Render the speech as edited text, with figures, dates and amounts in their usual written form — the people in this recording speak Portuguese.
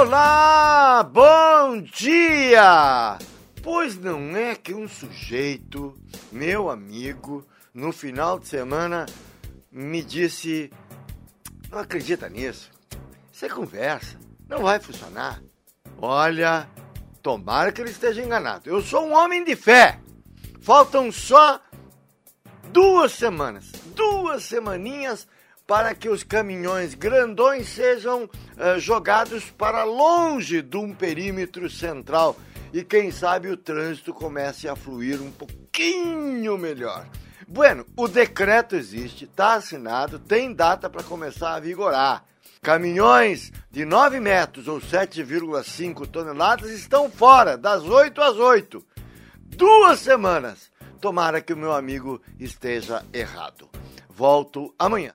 Olá, bom dia! Pois não é que um sujeito, meu amigo, no final de semana me disse: não acredita nisso? Isso é conversa, não vai funcionar. Olha, tomara que ele esteja enganado. Eu sou um homem de fé. Faltam só 2 semaninhas para que os caminhões grandões sejam jogados para longe de um perímetro central e quem sabe o trânsito comece a fluir um pouquinho melhor. Bueno, o decreto existe, está assinado, tem data para começar a vigorar. Caminhões de 9 metros ou 7,5 toneladas estão fora, das 8 às 8. 2 semanas. Tomara que o meu amigo esteja errado. Volto amanhã.